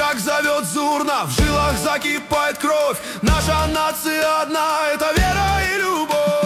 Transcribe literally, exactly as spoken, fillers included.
как зовет зурна, в жилах закипает кровь. Наша нация одна, это вера и любовь.